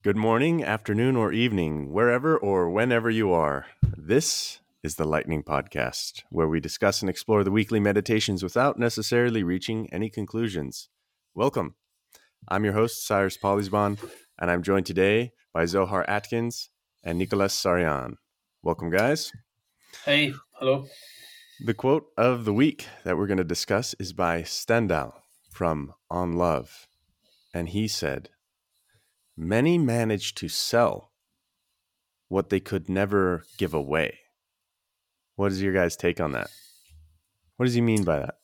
Good morning, afternoon, or evening, wherever or whenever you are. This is the Lightning Podcast, where we discuss and explore the weekly meditations without necessarily reaching any conclusions. Welcome. I'm your host, Cyrus Polisban, and I'm joined today by Zohar Atkins and Nicholas Sarian. Welcome, guys. Hey, hello. The quote of the week that we're going to discuss is by Stendhal from On Love. And he said, "Many manage to sell what they could never give away." What is your guys' take on that? What does he mean by that?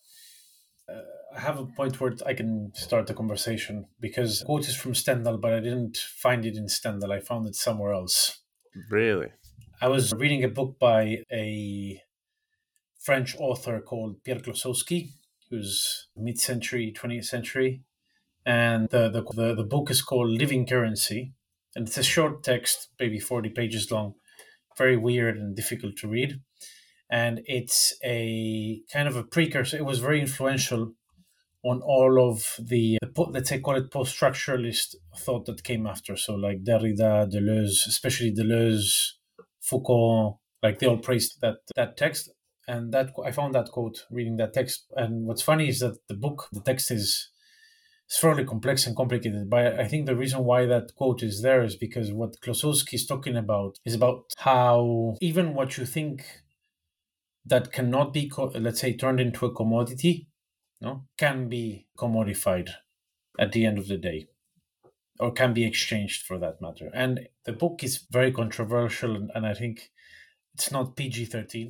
I have a point where I can start the conversation because the quote is from Stendhal, but I didn't find it in Stendhal. I found it somewhere else. Really? I was reading a book by a French author called Pierre Klossowski, who's mid-century, 20th century. And the book is called Living Currency. And it's a short text, maybe 40 pages long, very weird and difficult to read. And it's a kind of a precursor. It was very influential on all of the, let's say, call it post-structuralist thought that came after. So like Derrida, Deleuze, especially Deleuze, Foucault, like they all praised that text. And that I found that quote reading that text. And what's funny is that the text is fairly complex and complicated. But I think the reason why that quote is there is because what Klossowski is talking about is about how even what you think that cannot be, let's say, turned into a commodity, can be commodified at the end of the day, or can be exchanged for that matter. And the book is very controversial, and I think it's not PG-13.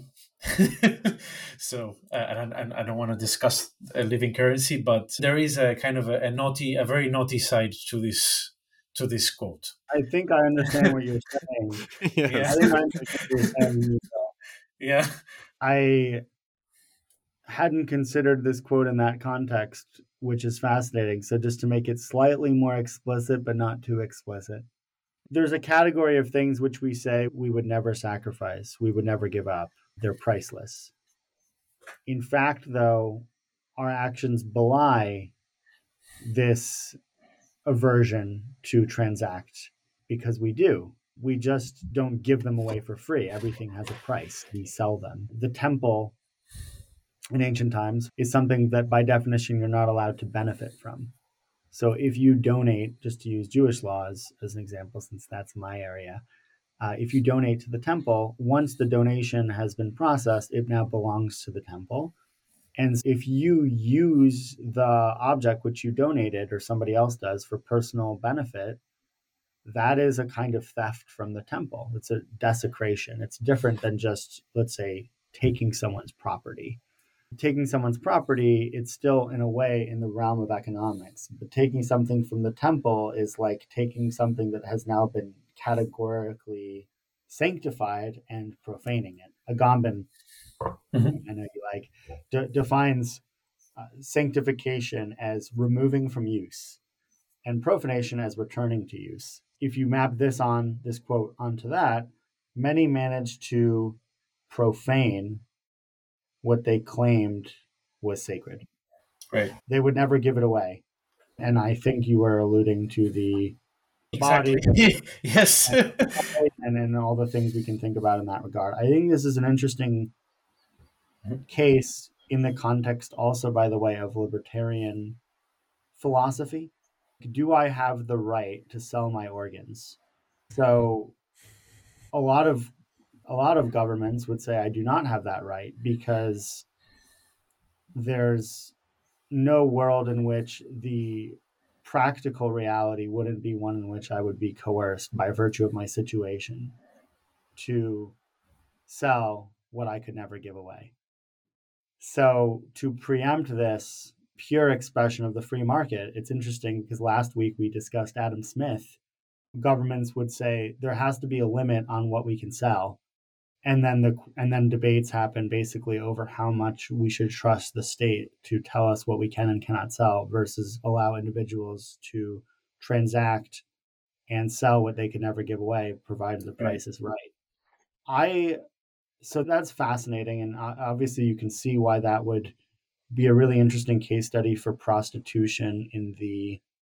So, and I don't want to discuss living currency, but there is a kind of a very naughty side to this quote. I think I understand what you're saying. Yes. I think I understand what you're saying. Yeah. I hadn't considered this quote in that context, which is fascinating. So just to make it slightly more explicit, but not too explicit. There's a category of things which we say we would never sacrifice, we would never give up. They're priceless. In fact, though, our actions belie this aversion to transact because we do. We just don't give them away for free. Everything has a price. We sell them. The temple in ancient times is something that by definition you're not allowed to benefit from. So if you donate, just to use Jewish laws as an example, since that's my area, if you donate to the temple, once the donation has been processed, it now belongs to the temple. And if you use the object which you donated or somebody else does for personal benefit, that is a kind of theft from the temple. It's a desecration. It's different than just, let's say, taking someone's property. Taking someone's property, it's still in a way in the realm of economics. But taking something from the temple is like taking something that has now been categorically sanctified and profaning it. Agamben, I know you like, defines sanctification as removing from use and profanation as returning to use. If you map this quote onto that, many manage to profane what they claimed was sacred. Right. They would never give it away. And I think you were alluding to the Exactly. body. Yes. And then all the things we can think about in that regard. I think this is an interesting case in the context also, by the way, of libertarian philosophy. Do I have the right to sell my organs? So a lot of governments would say I do not have that right because there's no world in which the practical reality wouldn't be one in which I would be coerced by virtue of my situation to sell what I could never give away. So to preempt this pure expression of the free market, it's interesting because last week we discussed Adam Smith. Governments would say there has to be a limit on what we can sell. And then debates happen basically over how much we should trust the state to tell us what we can and cannot sell versus allow individuals to transact and sell what they can never give away, provided the price is right. So that's fascinating. And obviously you can see why that would be a really interesting case study for prostitution in the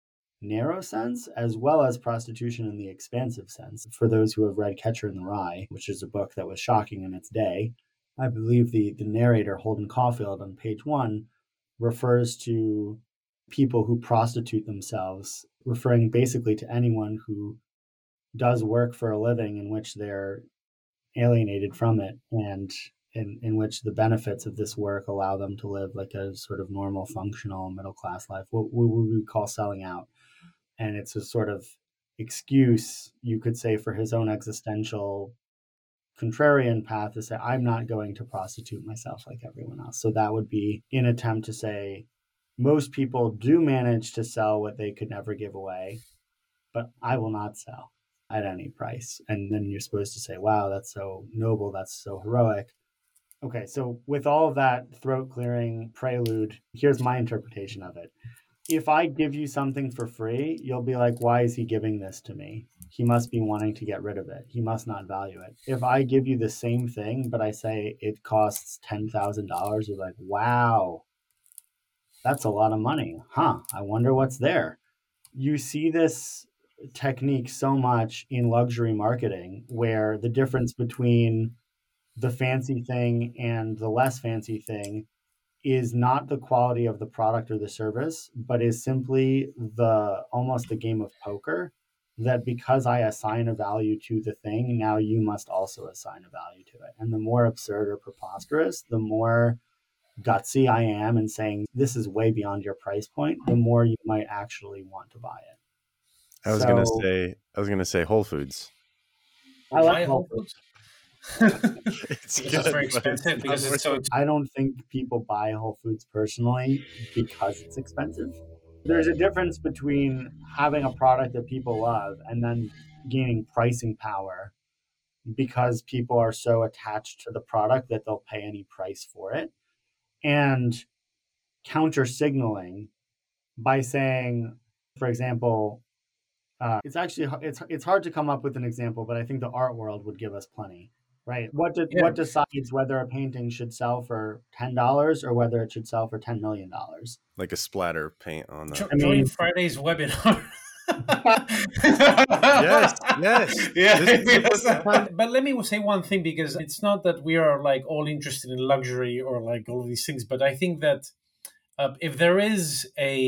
narrow sense, as well as prostitution in the expansive sense. For those who have read Catcher in the Rye, which is a book that was shocking in its day, I believe the narrator, Holden Caulfield, on page 1, refers to people who prostitute themselves, referring basically to anyone who does work for a living in which they're alienated from it, and in which the benefits of this work allow them to live like a sort of normal, functional, middle-class life, what we would call selling out. And it's a sort of excuse, you could say, for his own existential contrarian path to say, I'm not going to prostitute myself like everyone else. So that would be an attempt to say, most people do manage to sell what they could never give away, but I will not sell at any price. And then you're supposed to say, wow, that's so noble, that's so heroic. Okay, so with all of that throat clearing prelude, here's my interpretation of it. If I give you something for free, you'll be like, why is he giving this to me? He must be wanting to get rid of it. He must not value it. If I give you the same thing, but I say it costs $10,000, you're like, wow, that's a lot of money. Huh, I wonder what's there. You see this technique so much in luxury marketing, where the difference between the fancy thing and the less fancy thing is not the quality of the product or the service, but is simply almost the game of poker, that because I assign a value to the thing, now you must also assign a value to it. And the more absurd or preposterous, the more gutsy I am in saying this is way beyond your price point, the more you might actually want to buy it. I was gonna say Whole Foods. I like Whole Foods. It's very expensive because it's so. I don't think people buy Whole Foods personally because it's expensive. There's a difference between having a product that people love and then gaining pricing power because people are so attached to the product that they'll pay any price for it, and counter signaling by saying, for example, it's hard to come up with an example, but I think the art world would give us plenty. Right. What decides whether a painting should sell for $10 or whether it should sell for $10 million? Like a splatter paint on that. Join Friday's webinar. yes. But let me say one thing, because it's not that we are like all interested in luxury or like all of these things, but I think that if there is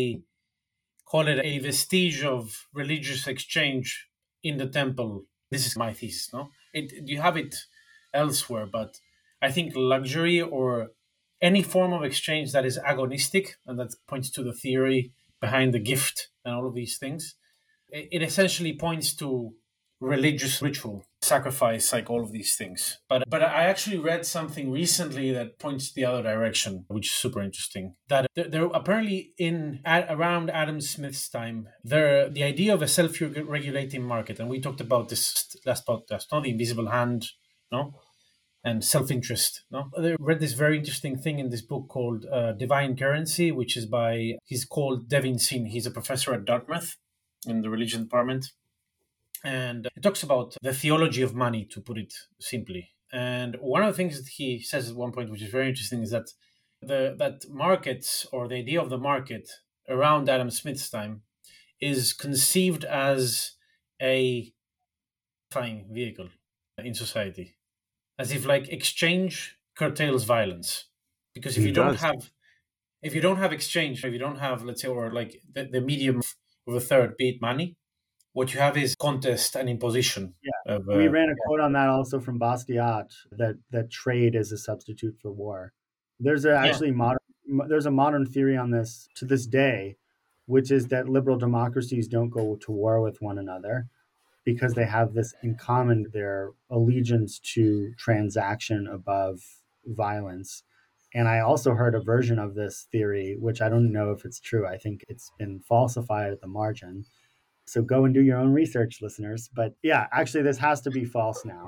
call it a vestige of religious exchange in the temple, this is my thesis, no? You have it elsewhere, but I think luxury or any form of exchange that is agonistic, and that points to the theory behind the gift and all of these things, it essentially points to religious ritual, sacrifice, like all of these things. But I actually read something recently that points the other direction, which is super interesting. That there apparently around Adam Smith's time, the idea of a self-regulating market, and we talked about this last podcast, not the invisible hand, no, and self-interest. No, I read this very interesting thing in this book called Divine Currency, which is he's called Devin Sin. He's a professor at Dartmouth in the religion department. And it talks about the theology of money, to put it simply. And one of the things that he says at one point, which is very interesting, is that that markets, or the idea of the market around Adam Smith's time, is conceived as a flying vehicle in society, as if like exchange curtails violence. Because if you don't have exchange, if you don't have, let's say, or like the medium of a third, be it money, what you have is contest and imposition. Yeah, we ran a quote on that also from Bastiat, that trade is a substitute for war. There's a modern theory on this to this day, which is that liberal democracies don't go to war with one another because they have this in common, their allegiance to transaction above violence. And I also heard a version of this theory, which I don't know if it's true. I think it's been falsified at the margin. So go and do your own research, listeners. But yeah, actually, this has to be false now.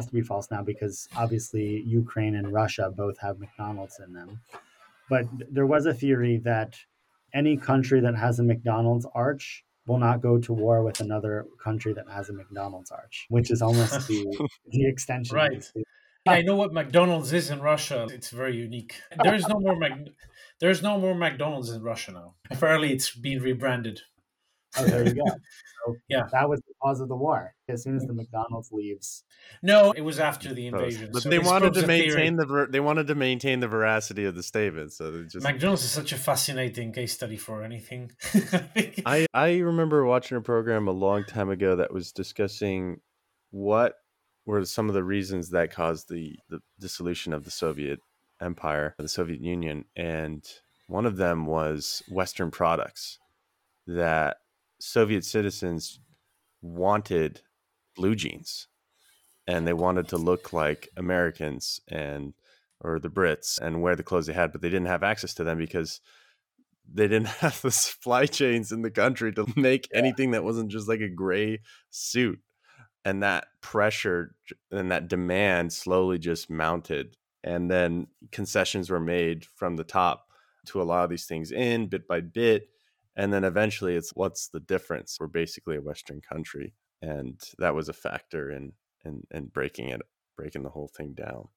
Because obviously Ukraine and Russia both have McDonald's in them. But there was a theory that any country that has a McDonald's arch will not go to war with another country that has a McDonald's arch, which is almost the extension. Right. I know what McDonald's is in Russia. It's very unique. There's no more McDonald's in Russia now. Apparently, it's been rebranded. Oh, there you go. So Yeah. that was the cause of the war. As soon as the McDonald's leaves. No, it was after the invasion. But So they it wanted proves to the theory. maintain they wanted to maintain the veracity of the statement. So they just McDonald's is such a fascinating case study for anything. I remember watching a program a long time ago that was discussing what were some of the reasons that caused the dissolution of the Soviet Empire, the Soviet Union, and one of them was Western products, that Soviet citizens wanted blue jeans and they wanted to look like Americans and or the Brits and wear the clothes they had, but they didn't have access to them because they didn't have the supply chains in the country to make anything that wasn't just like a gray suit. And that pressure and that demand slowly just mounted. And then concessions were made from the top to allow these things in bit by bit. And then eventually it's what's the difference? We're basically a Western country. And that was a factor in breaking the whole thing down.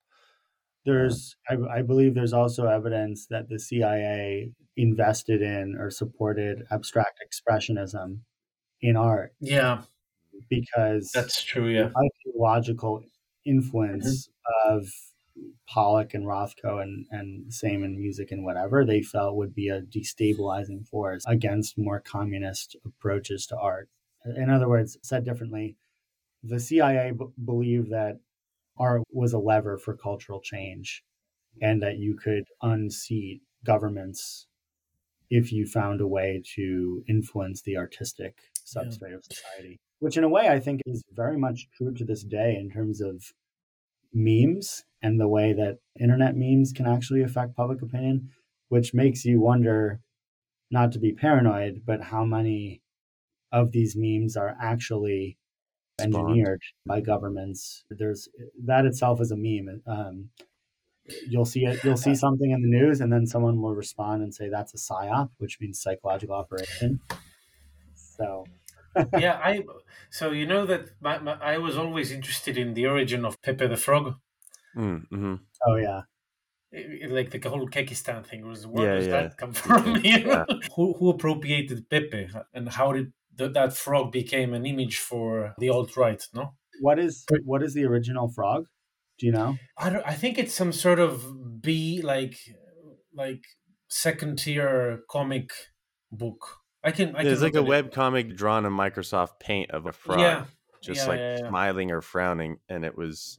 I believe there's also evidence that the CIA invested in or supported abstract expressionism in art. Yeah, because that's true. Yeah, the ideological influence of Pollock and Rothko and same in music and whatever they felt would be a destabilizing force against more communist approaches to art. In other words, said differently, the CIA believed that art was a lever for cultural change and that you could unseat governments if you found a way to influence the artistic substrate of society, which in a way I think is very much true to this day in terms of memes and the way that internet memes can actually affect public opinion, which makes you wonder, not to be paranoid, but how many of these memes are actually engineered by governments. There's that itself is a meme. You'll see something in the news and then someone will respond and say that's a psyop, which means psychological operation. So yeah, so you know that I was always interested in the origin of Pepe the Frog. Mm-hmm. Oh yeah, like the whole Kekistan thing was where does that come from? Yeah. Who appropriated Pepe and how did that frog became an image for the alt-right? No, what is the original frog? Do you know? I think it's some sort of like second tier comic book. There's like a web comic drawn in Microsoft Paint of a frog, smiling or frowning, and it was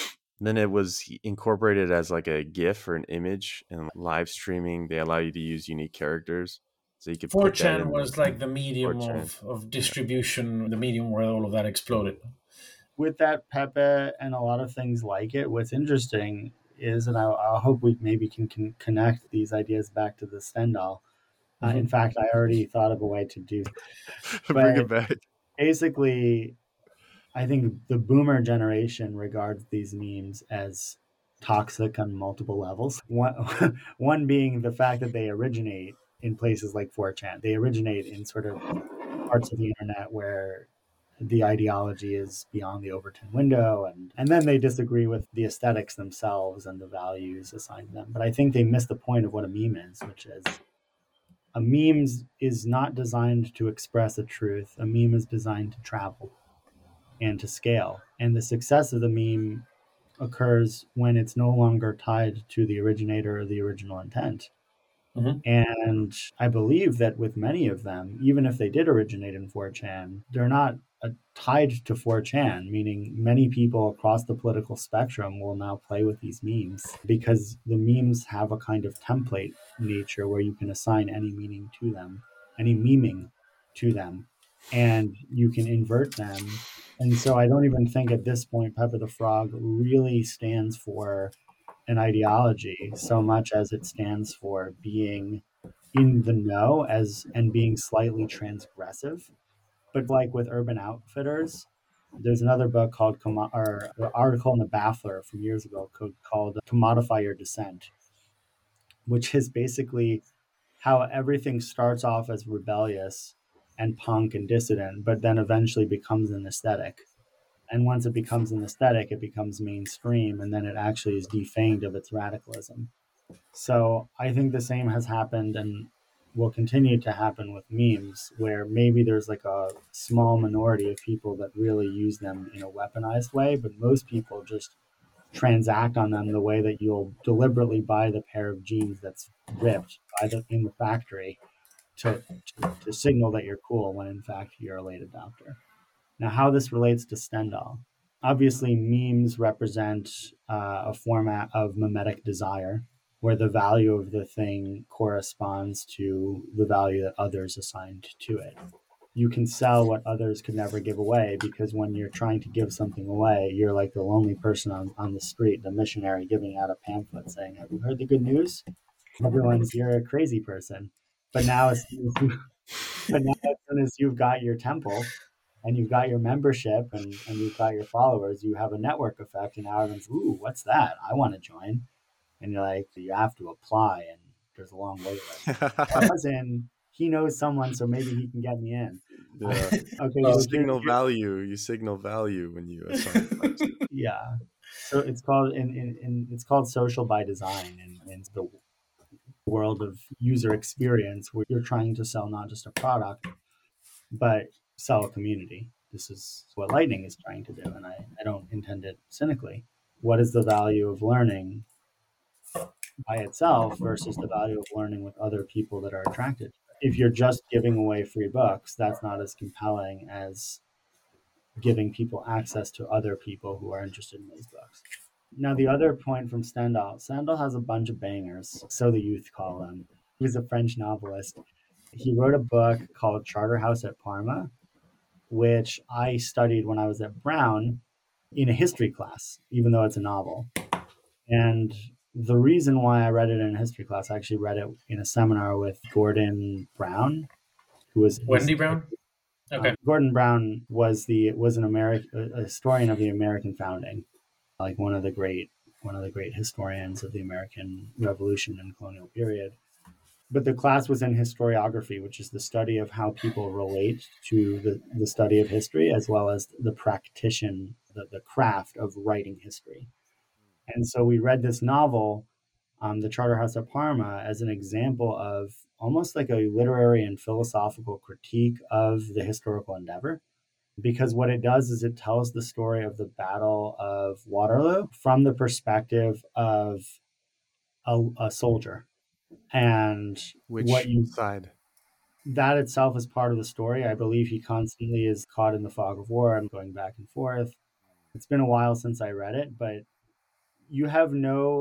incorporated as like a GIF or an image, and live streaming they allow you to use unique characters, so you could. 4chan was like the medium of distribution, the medium where all of that exploded. With that Pepe and a lot of things like it, what's interesting is, and I hope we maybe can connect these ideas back to the Stendhal. In fact, I already thought of a way to do bring it back. Basically, I think the boomer generation regards these memes as toxic on multiple levels. One being the fact that they originate in places like 4chan. They originate in sort of parts of the internet where the ideology is beyond the Overton window, and then they disagree with the aesthetics themselves and the values assigned to them. But I think they miss the point of what a meme is, which is a meme is not designed to express a truth. A meme is designed to travel and to scale. And the success of the meme occurs when it's no longer tied to the originator or the original intent. And I believe that with many of them, even if they did originate in 4chan, they're not tied to 4chan, meaning many people across the political spectrum will now play with these memes because the memes have a kind of template nature where you can assign any meaning to them, any memeing to them, and you can invert them. And so I don't even think at this point Pepe the Frog really stands for an ideology so much as it stands for being in the know and being slightly transgressive. But like with Urban Outfitters, there's another book called or an article in the Baffler from years ago called Commodify Your Dissent, which is basically how everything starts off as rebellious and punk and dissident, but then eventually becomes an aesthetic. And once it becomes an aesthetic, it becomes mainstream, and then it actually is defanged of its radicalism. So I think the same has happened, and will continue to happen with memes, where maybe there's like a small minority of people that really use them in a weaponized way, but most people just transact on them the way that you'll deliberately buy the pair of jeans that's ripped in the factory to signal that you're cool when in fact you're a late adopter. Now, how this relates to Stendhal. Obviously, memes represent a format of mimetic desire, where the value of the thing corresponds to the value that others assigned to it. You can sell what others could never give away, because when you're trying to give something away, you're like the lonely person on the street, the missionary giving out a pamphlet saying, "Have you heard the good news?" Everyone's, "You're a crazy person." But now, as soon as you've got your temple and you've got your membership and you've got your followers, you have a network effect, and now everyone's, "Ooh, what's that? I want to join." And you're like, you have to apply, and there's a long wait list. I was in, he knows someone, so maybe he can get me in. Yeah. Okay, You so signal value. You signal value when you assign friends. yeah. So it's called it's called social by design, in the world of user experience, where you're trying to sell not just a product, but sell a community. This is what Lightning is trying to do, and I don't intend it cynically. What is the value of learning by itself versus the value of learning with other people that are attracted? If you're just giving away free books, that's not as compelling as giving people access to other people who are interested in those books. Now, the other point from Stendhal has a bunch of bangers, so the youth call him. He was a French novelist. He wrote a book called Charterhouse at Parma, which I studied when I was at Brown in a history class, even though it's a novel. And the reason why I read it in a history class, I actually read it in a seminar with Gordon Brown, who was Wendy Brown. Okay. Gordon Brown was a historian of the American founding, like one of the great historians of the American Revolution and colonial period. But the class was in historiography, which is the study of how people relate to the study of history, as well as the practitioner, the craft of writing history. And so we read this novel, The Charterhouse at Parma, as an example of almost like a literary and philosophical critique of the historical endeavor. Because what it does is it tells the story of the Battle of Waterloo from the perspective of a soldier. And Which side? That itself is part of the story. I believe he constantly is caught in the fog of war and going back and forth. It's been a while since I read it, but you have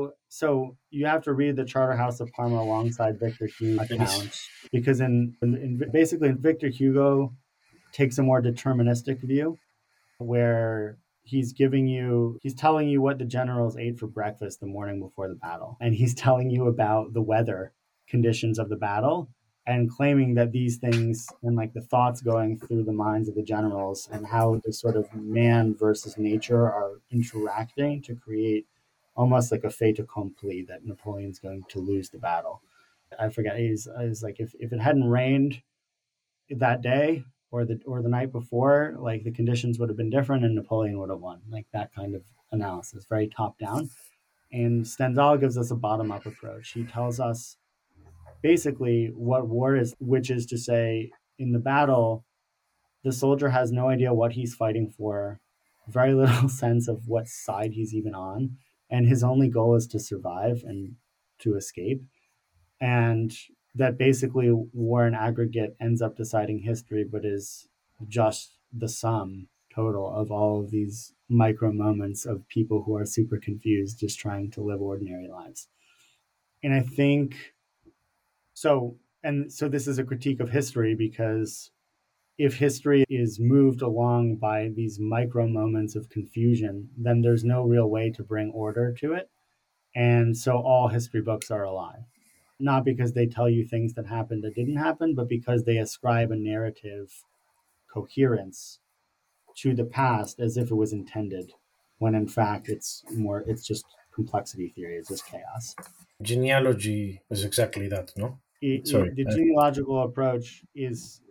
to read The Charterhouse of Parma alongside Victor Hugo's account, because basically Victor Hugo takes a more deterministic view, where he's telling you what the generals ate for breakfast the morning before the battle, and he's telling you about the weather conditions of the battle, and claiming that these things and like the thoughts going through the minds of the generals and how the sort of man versus nature are interacting to create almost like a fait accompli that Napoleon's going to lose the battle. I forget. He's like, if it hadn't rained that day or the night before, like the conditions would have been different and Napoleon would have won. Like that kind of analysis, very top down. And Stendhal gives us a bottom up approach. He tells us basically what war is, which is to say, in the battle, the soldier has no idea what he's fighting for, very little sense of what side he's even on, and his only goal is to survive and to escape. And that basically war in aggregate ends up deciding history, but is just the sum total of all of these micro moments of people who are super confused, just trying to live ordinary lives. And I think so this is a critique of history, because if history is moved along by these micro moments of confusion, then there's no real way to bring order to it. And so all history books are a lie. Not because they tell you things that happened that didn't happen, but because they ascribe a narrative coherence to the past as if it was intended, when in fact it's just complexity theory, it's just chaos. Genealogy is exactly that, no? The genealogical approach is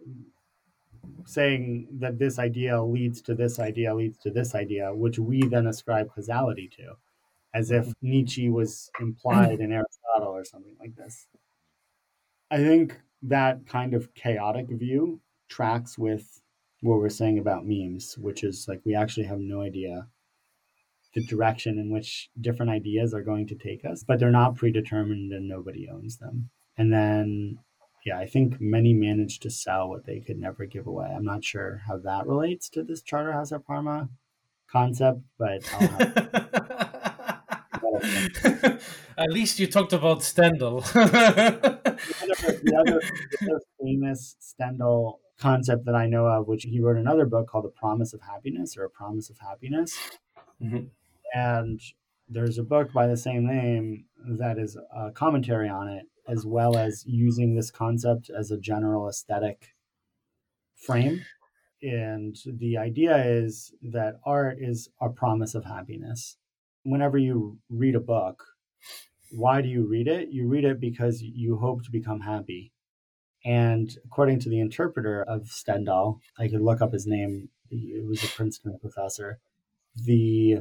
saying that this idea leads to this idea, leads to this idea, which we then ascribe causality to, as if Nietzsche was implied in Aristotle or something like this. I think that kind of chaotic view tracks with what we're saying about memes, which is like we actually have no idea the direction in which different ideas are going to take us, but they're not predetermined and nobody owns them. And then, yeah, I think many manage to sell what they could never give away. I'm not sure how that relates to this Charterhouse at Parma concept, but I'll have At least you talked about Stendhal. the other famous Stendhal concept that I know of, which he wrote another book called The Promise of Happiness or A Promise of Happiness. Mm-hmm. And there's a book by the same name that is a commentary on it, as well as using this concept as a general aesthetic frame. And the idea is that art is a promise of happiness. Whenever you read a book, why do you read it? You read it because you hope to become happy. And according to the interpreter of Stendhal, I could look up his name. It was a Princeton professor. The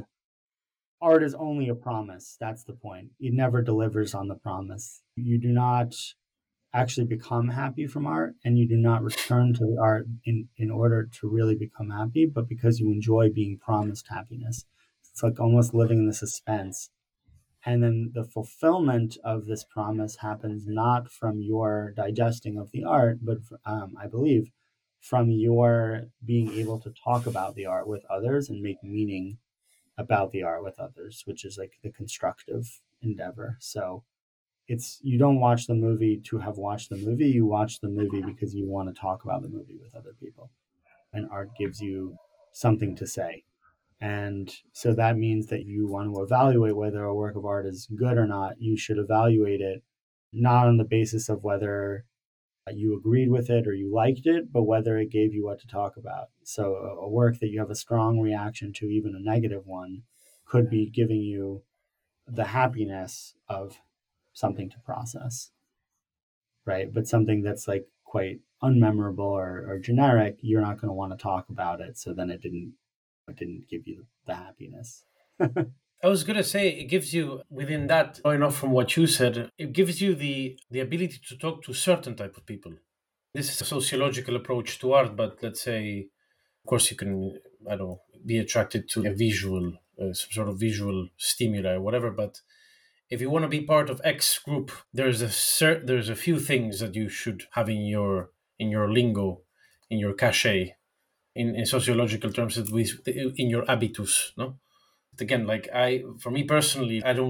art is only a promise. That's the point. It never delivers on the promise. You do not actually become happy from art, and you do not return to the art in order to really become happy, but because you enjoy being promised happiness. It's like almost living in the suspense. And then the fulfillment of this promise happens not from your digesting of the art, but I believe from your being able to talk about the art with others and make meaning about the art with others, which is like the constructive endeavor. So it's, you don't watch the movie to have watched the movie. You watch the movie because you want to talk about the movie with other people. And art gives you something to say. And so that means that you want to evaluate whether a work of art is good or not. You should evaluate it not on the basis of whether you agreed with it or you liked it, but whether it gave you what to talk about. So a work that you have a strong reaction to, even a negative one, could be giving you the happiness of something to process, right? But something that's like quite unmemorable or generic, you're not going to want to talk about it. So then it didn't give you the happiness. I was going to say, it gives you, within that, going off from what you said, it gives you the ability to talk to certain type of people. This is a sociological approach to art, but let's say, of course, you can, I don't know, be attracted to a visual, some sort of visual stimuli or whatever. But if you want to be part of X group, there's a few things that you should have in your lingo, in your cachet, in sociological terms, in your habitus, no? Again, like for me personally, I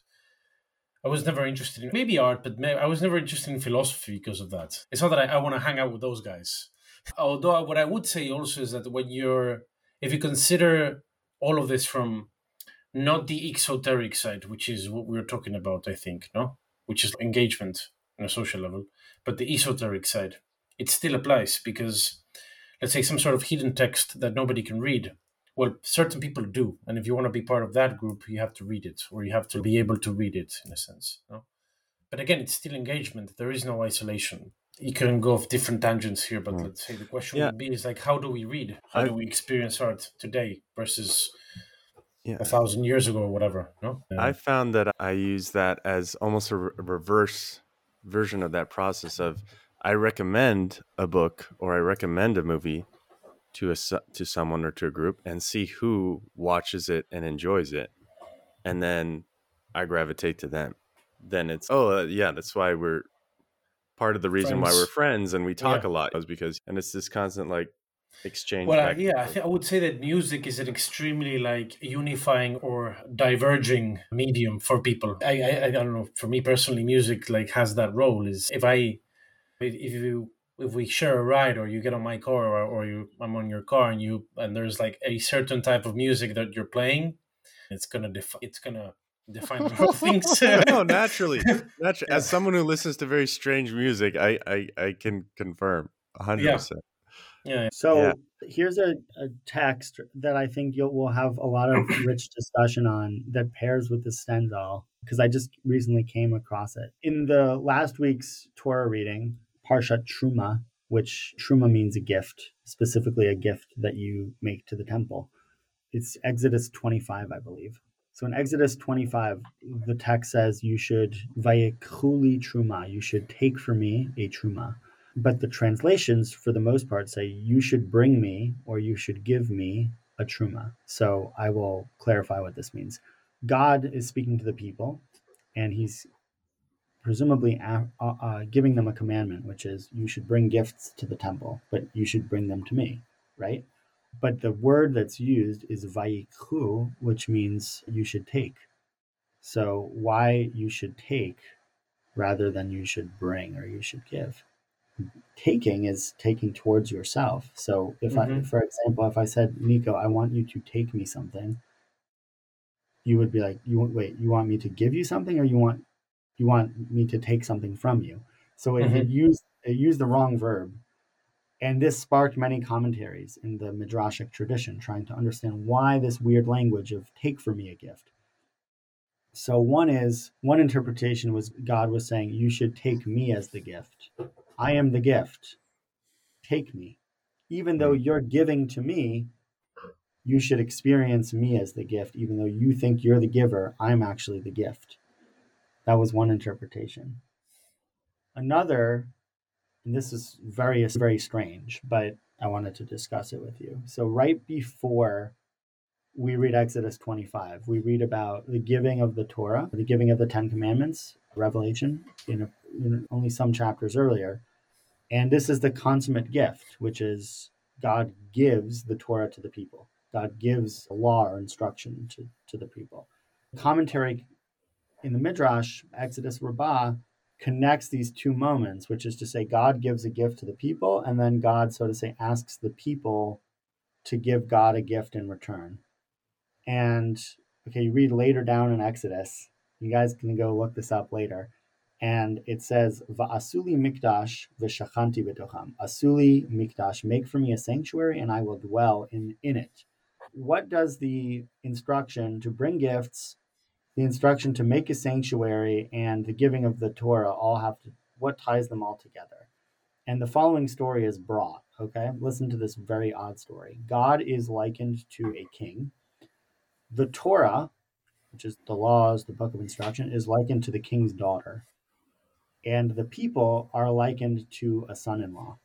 was never interested in maybe art, but I was never interested in philosophy because of that. It's not that I want to hang out with those guys. Although what I would say also is that if you consider all of this from not the exoteric side, which is what we're talking about, I think, no? Which is engagement on a social level, but the esoteric side, it still applies because, let's say, some sort of hidden text that nobody can read. Well, certain people do. And if you want to be part of that group, you have to read it, or you have to be able to read it, in a sense. No? But again, it's still engagement. There is no isolation. You can go off different tangents here, but let's say the question would be is like, how do we read? How do we experience art today versus 1,000 years ago or whatever? No? I found that I use that as almost a reverse version of that process of I recommend a book or I recommend a movie to someone or to a group and see who watches it and enjoys it. And then I gravitate to them. Then it's, that's why we're part of the reason why we're friends and we talk a lot is because, and it's this constant like exchange. Well, I would say that music is an extremely like unifying or diverging medium for people. I don't know. For me personally, music like has that role. Is if we share a ride or you get on my car or I'm on your car and there's like a certain type of music that you're playing, it's gonna define a lot of things. No, naturally. As someone who listens to very strange music, I can confirm 100%. Yeah. So here's a text that I think we'll have a lot of rich discussion on that pairs with the Stendhal, because I just recently came across it. In the last week's Torah reading, Parshat Truma, which Truma means a gift, specifically a gift that you make to the temple. It's Exodus 25, I believe. So in Exodus 25, the text says you should vayikuli truma, you should take for me a truma. But the translations, for the most part, say you should bring me or you should give me a truma. So I will clarify what this means. God is speaking to the people, and he's presumably giving them a commandment, which is you should bring gifts to the temple, but you should bring them to me, right? But the word that's used is vayikhu, which means you should take. So why you should take rather than you should bring or you should give? Taking is taking towards yourself. So if I, for example, if I said, Nico, I want you to take me something, you would be like, you want me to give you something, or you want me to take something from you? So it used the wrong verb. And this sparked many commentaries in the Midrashic tradition, trying to understand why this weird language of take for me a gift. So one interpretation was God was saying, you should take me as the gift. I am the gift. Take me. Even though you're giving to me, you should experience me as the gift. Even though you think you're the giver, I'm actually the gift. That was one interpretation. Another, and this is very, very strange, but I wanted to discuss it with you. So right before we read Exodus 25, we read about the giving of the Torah, the giving of the Ten Commandments, Revelation, in only some chapters earlier. And this is the consummate gift, which is God gives the Torah to the people. God gives law or instruction to the people. Commentary in the Midrash, Exodus Rabbah, connects these two moments, which is to say God gives a gift to the people, and then God, so to say, asks the people to give God a gift in return. And, okay, you read later down in Exodus, you guys can go look this up later, and it says, Va'asuli mikdash v'shachanti betocham. Asuli mikdash, make for me a sanctuary, and I will dwell in it. What does the instruction to bring gifts, the instruction to make a sanctuary, and the giving of the Torah all have to, what ties them all together? And the following story is brought, okay? Listen to this very odd story. God is likened to a king. The Torah, which is the laws, the book of instruction, is likened to the king's daughter. And the people are likened to a son-in-law,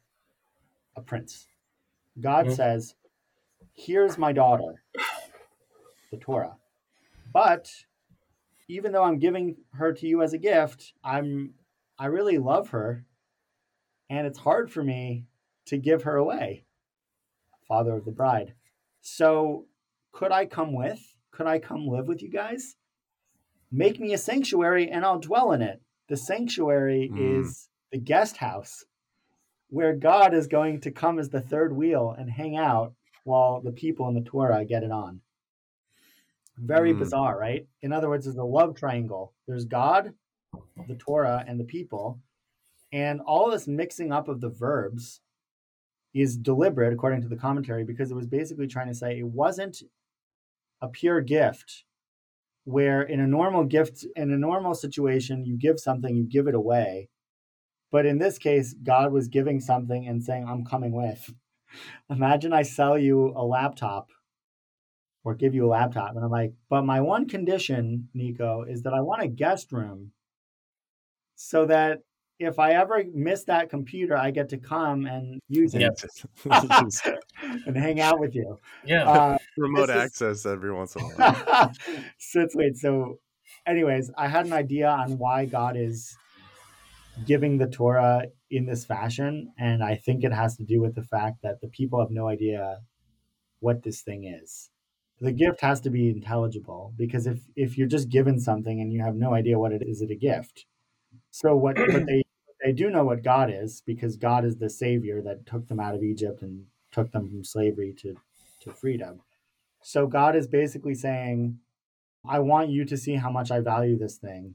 a prince. God says, here's my daughter, the Torah. But even though I'm giving her to you as a gift, I really love her, and it's hard for me to give her away, father of the bride. So could I come live with you guys? Make me a sanctuary and I'll dwell in it. The sanctuary is the guest house where God is going to come as the third wheel and hang out while the people in the Torah get it on. Very bizarre, right? In other words, there's a love triangle. There's God, the Torah, and the people. And all this mixing up of the verbs is deliberate, according to the commentary, because it was basically trying to say it wasn't a pure gift where in a normal situation, you give something, you give it away. But in this case, God was giving something and saying, I'm coming with. Imagine I sell you a laptop or give you a laptop. And I'm like, but my one condition, Nico, is that I want a guest room so that if I ever miss that computer, I get to come and use it and hang out with you. Yeah. Remote access every once in a while. So anyways, I had an idea on why God is giving the Torah in this fashion. And I think it has to do with the fact that the people have no idea what this thing is. The gift has to be intelligible, because if you're just given something and you have no idea what it is, it a gift? So but they do know what God is, because God is the savior that took them out of Egypt and took them from slavery to freedom. So God is basically saying, I want you to see how much I value this thing,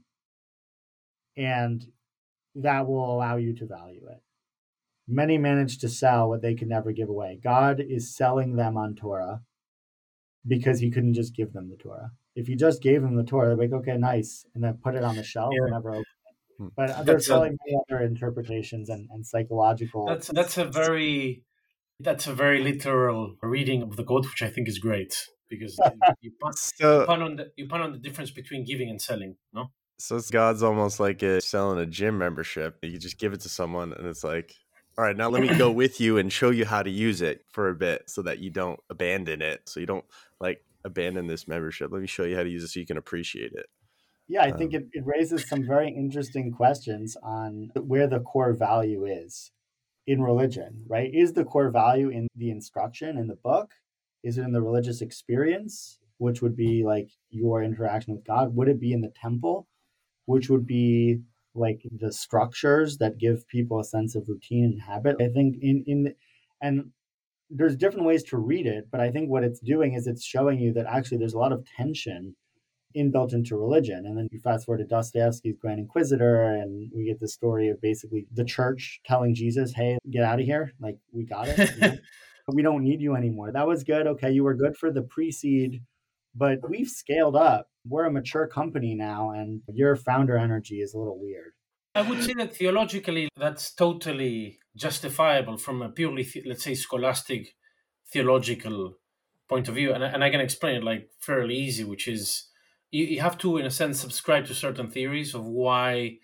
and that will allow you to value it. Many manage to sell what they could never give away. God is selling them on Torah because he couldn't just give them the Torah. If he just gave them the Torah, they'd be like, okay, nice, and then put it on the shelf and never open it. But there's probably many other interpretations and psychological. That's a very literal reading of the quote, which I think is great. because So, you pun on the difference between giving and selling. No. so God's almost like selling a gym membership. You just give it to someone, and it's like, all right, now let me go with you and show you how to use it for a bit, so that you don't abandon it. So you don't like abandon this membership. Let me show you how to use it so you can appreciate it. Yeah, I think it raises some very interesting questions on where the core value is in religion, right? Is the core value in the instruction in the book? Is it in the religious experience, which would be like your interaction with God? Would it be in the temple, which would be like the structures that give people a sense of routine and habit? I think and there's different ways to read it, but I think what it's doing is it's showing you that actually there's a lot of tension inbuilt into religion. And then you fast forward to Dostoevsky's Grand Inquisitor, and we get the story of basically the church telling Jesus, hey, get out of here. Like, we got it. You know? We don't need you anymore. That was good. Okay, you were good for the pre-seed, but we've scaled up. We're a mature company now, and your founder energy is a little weird. I would say that theologically, that's totally justifiable from a purely, let's say, scholastic theological point of view. And I can explain it like fairly easy, which is you have to, in a sense, subscribe to certain theories of why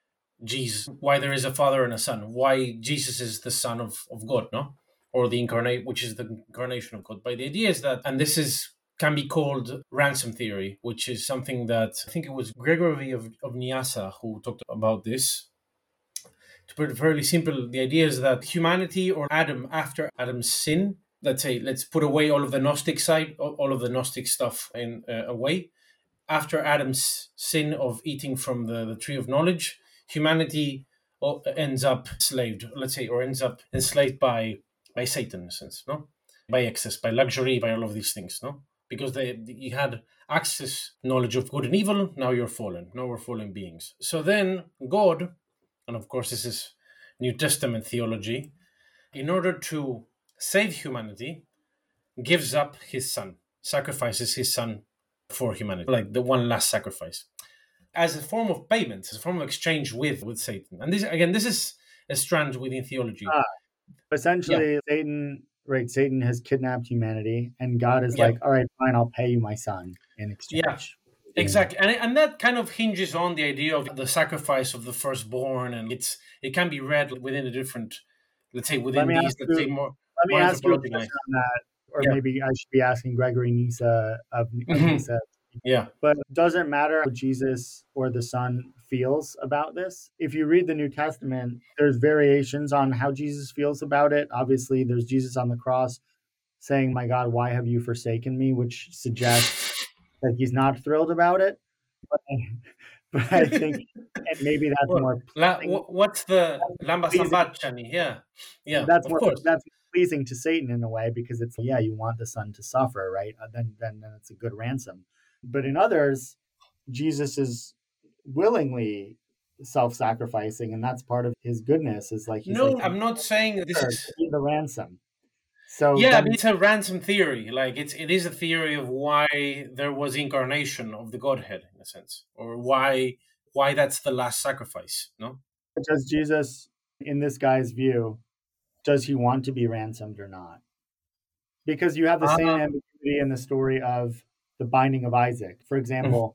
there is a father and a son, why Jesus is the son of God, no? Or the incarnate, which is the incarnation of God. But the idea is that, and this can be called ransom theory, which is something that I think it was Gregory of Nyassa who talked about this. To put it fairly simple, the idea is that humanity, or Adam, after Adam's sin, let's put away all of the Gnostic side, all of the Gnostic stuff away. After Adam's sin of eating from the tree of knowledge, humanity ends up enslaved by Satan, in a sense, no? By excess, by luxury, by all of these things, no? Because you had access, knowledge of good and evil, now you're fallen. Now we're fallen beings. So then God, and of course this is New Testament theology, in order to save humanity, gives up his son, sacrifices his son for humanity, like the one last sacrifice, as a form of payment, as a form of exchange with Satan. And this is a strand within theology. Essentially, yeah. Satan has kidnapped humanity, and God is like, all right, fine, I'll pay you my son in exchange. Yeah. Exactly, and that kind of hinges on the idea of the sacrifice of the firstborn, and it can be read within a different, let's say, within these, let's say, more. Let me ask you a question on that, or maybe I should be asking Gregory Nyssa of Nyssa. Yeah, but does it matter how Jesus or the Son feels about this? If you read the New Testament, there's variations on how Jesus feels about it. Obviously, there's Jesus on the cross saying, "My God, why have you forsaken me?" which suggests that he's not thrilled about it. But I think maybe that's more. What's the Lamba Sambacciani? Yeah. That's pleasing to Satan in a way, because it's you want the son to suffer, right? Then it's a good ransom. But in others, Jesus is willingly self-sacrificing, and that's part of his goodness. Is like I'm not saying this is the ransom. So it's a ransom theory. Like it is a theory of why there was incarnation of the Godhead, in a sense, or why that's the last sacrifice. No, does Jesus, in this guy's view, does he want to be ransomed or not? Because you have the same ambiguity in the story of the binding of Isaac, for example.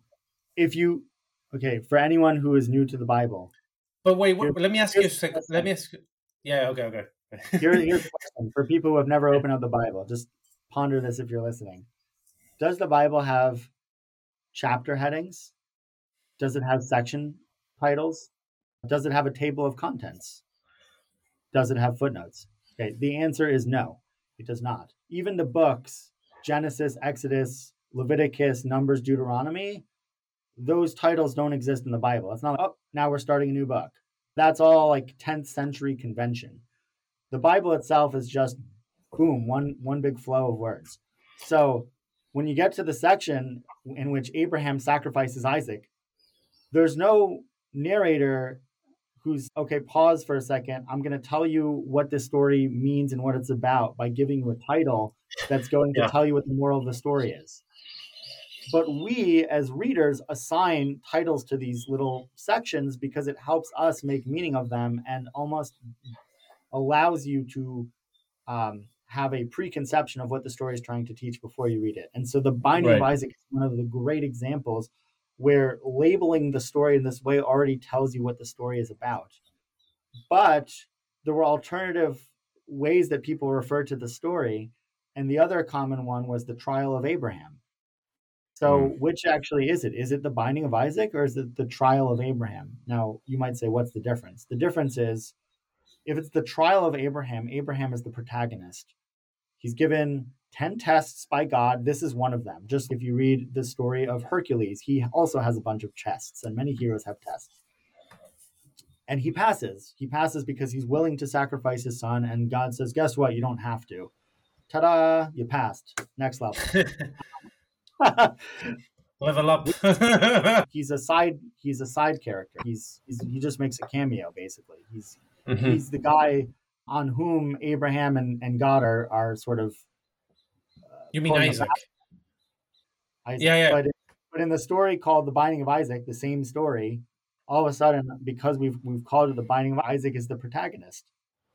For anyone who is new to the Bible. But wait, let me ask you a second. Let me ask you. Yeah, okay. Here's a question for people who have never opened up the Bible. Just ponder this if you're listening. Does the Bible have chapter headings? Does it have section titles? Does it have a table of contents? Does it have footnotes? Okay, the answer is no, it does not. Even the books, Genesis, Exodus, Leviticus, Numbers, Deuteronomy, those titles don't exist in the Bible. It's not like, now we're starting a new book. That's all like 10th century convention. The Bible itself is just, boom, one big flow of words. So when you get to the section in which Abraham sacrifices Isaac, there's no narrator who's, okay, pause for a second. I'm going to tell you what this story means and what it's about by giving you a title that's going to tell you what the moral of the story is. But we, as readers, assign titles to these little sections because it helps us make meaning of them and almost allows you to have a preconception of what the story is trying to teach before you read it. And so the Binding of Isaac is one of the great examples where labeling the story in this way already tells you what the story is about. But there were alternative ways that people referred to the story. And the other common one was the trial of Abraham. So which actually is it? Is it the Binding of Isaac or is it the trial of Abraham? Now, you might say, what's the difference? The difference is, if it's the trial of Abraham, Abraham is the protagonist. He's given 10 tests by God. This is one of them. Just if you read the story of Hercules, he also has a bunch of tests, and many heroes have tests. And he passes. He passes because he's willing to sacrifice his son, and God says, guess what? You don't have to. Ta-da! You passed. Next level. Level up. He's a side character. He just makes a cameo, basically. He's the guy on whom Abraham and God are sort of. You mean Isaac? Yeah. But in the story called The Binding of Isaac, the same story, all of a sudden, because we've called it The Binding of Isaac, is the protagonist,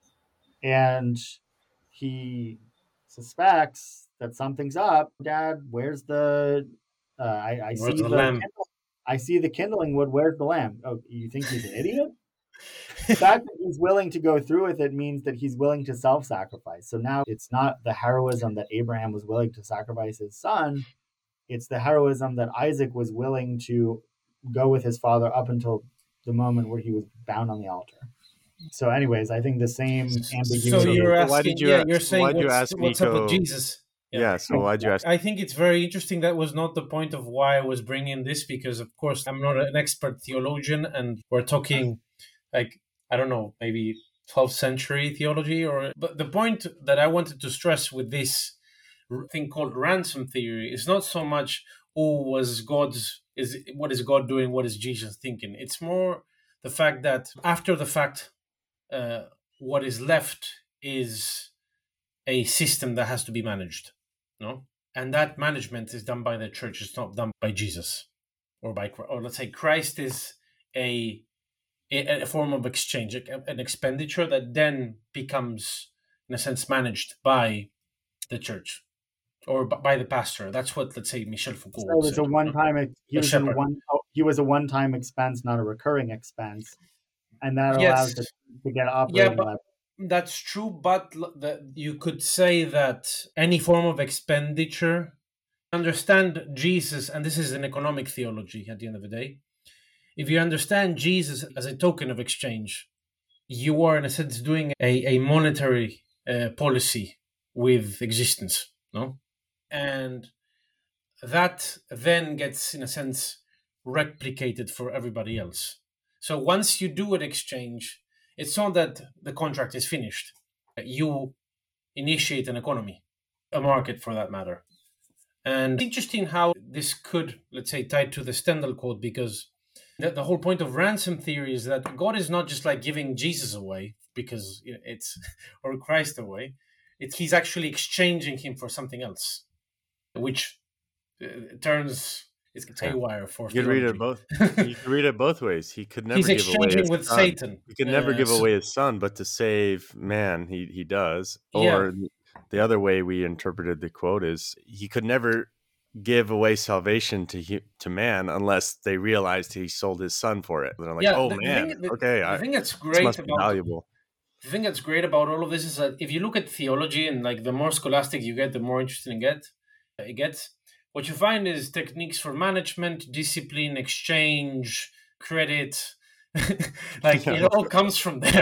and he suspects that something's up. Dad, where's the? I see the lamb. I see the kindling wood. Where's the lamb? Oh, you think he's an idiot? The fact that he's willing to go through with it means that he's willing to self-sacrifice. So now it's not the heroism that Abraham was willing to sacrifice his son. It's the heroism that Isaac was willing to go with his father up until the moment where he was bound on the altar. So anyways, I think the same ambiguity. So you're asking, you're saying what's up with Jesus? So why'd you ask? I think it's very interesting. That was not the point of why I was bringing this, because of course I'm not an expert theologian, and we're talking like, I don't know, maybe 12th century theology. But the point that I wanted to stress with this thing called ransom theory is not so much, what is God doing? What is Jesus thinking? It's more the fact that after the fact, what is left is a system that has to be managed, no? And that management is done by the church. It's not done by Jesus, or let's say Christ is a form of exchange, an expenditure that then becomes, in a sense, managed by the church or by the pastor. That's what, let's say, Michel Foucault. So it was a one-time. He was a one-time expense, not a recurring expense, and that allows us to get operating leverage. That's true, but you could say that any form of expenditure, understand Jesus, and this is an economic theology at the end of the day. If you understand Jesus as a token of exchange, you are, in a sense, doing a monetary policy with existence, no? And that then gets, in a sense, replicated for everybody else. So once you do an exchange, it's not that the contract is finished. You initiate an economy, a market for that matter. And it's interesting how this could, let's say, tie to the Stendhal quote, because the whole point of ransom theory is that God is not just like giving Jesus away because it's, or Christ away. He's actually exchanging him for something else, which turns it's haywire for. You could read it both. You could read it both ways. He could never He's give away exchanging his with son. Satan. He could never give away his son, but to save man, he does. Or the other way we interpreted the quote is he could never give away salvation to man unless they realized he sold his son for it. They're like, I think that's great. Must be valuable. The thing that's great about all of this is that if you look at theology, and like the more scholastic you get, the more interesting it gets. What you find is techniques for management, discipline, exchange, credit. It all comes from there.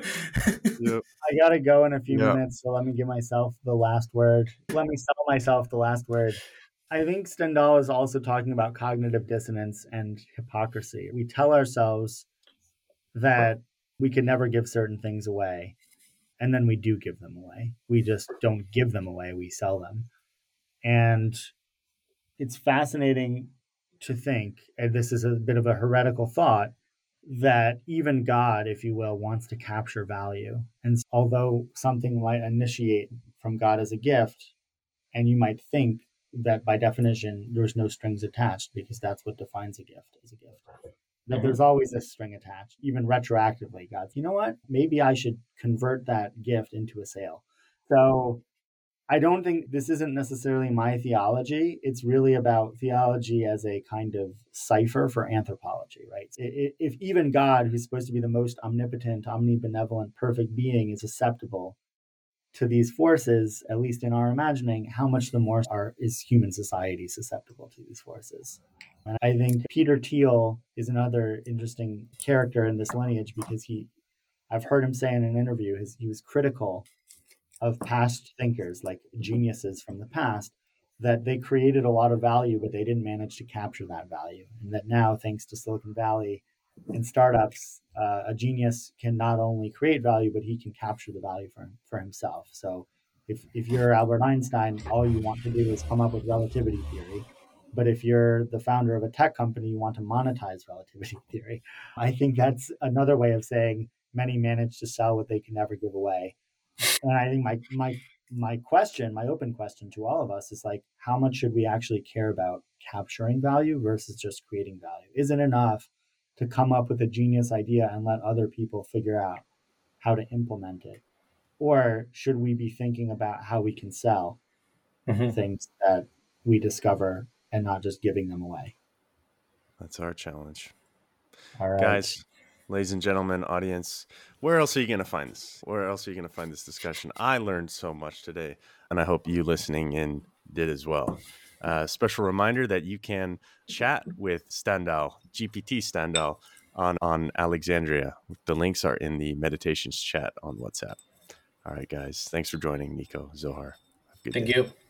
I gotta go in a few minutes, so let me give myself the last word. Let me sell myself the last word. I think Stendhal is also talking about cognitive dissonance and hypocrisy. We tell ourselves that we can never give certain things away, and then we do give them away. We just don't give them away, we sell them. And it's fascinating to think, and this is a bit of a heretical thought, that even God, if you will, wants to capture value. And although something might initiate from God as a gift, and you might think that by definition, there's no strings attached, because that's what defines a gift as a gift. That there's always a string attached, even retroactively. God, you know what? Maybe I should convert that gift into a sale. So I don't think this isn't necessarily my theology. It's really about theology as a kind of cipher for anthropology, right? If even God, who's supposed to be the most omnipotent, omnibenevolent, perfect being, is susceptible to these forces, at least in our imagining, how much the more is human society susceptible to these forces? And I think Peter Thiel is another interesting character in this lineage because I've heard him say in an interview, he was critical of past thinkers, like geniuses from the past, that they created a lot of value, but they didn't manage to capture that value. And that now, thanks to Silicon Valley and startups, a genius can not only create value, but he can capture the value for himself. So if you're Albert Einstein, all you want to do is come up with relativity theory. But if you're the founder of a tech company, you want to monetize relativity theory. I think that's another way of saying many manage to sell what they can never give away. And I think my question, my open question to all of us is like, how much should we actually care about capturing value versus just creating value? Is it enough to come up with a genius idea and let other people figure out how to implement it? Or should we be thinking about how we can sell things that we discover and not just giving them away? That's our challenge. All right. Guys, ladies and gentlemen, audience, where else are you going to find this? Where else are you going to find this discussion? I learned so much today, and I hope you listening in did as well. Special reminder that you can chat with Standal, GPT Standal, on Alexandria. The links are in the meditations chat on WhatsApp. All right, guys. Thanks for joining, Nico, Zohar. Have a good day. Thank you.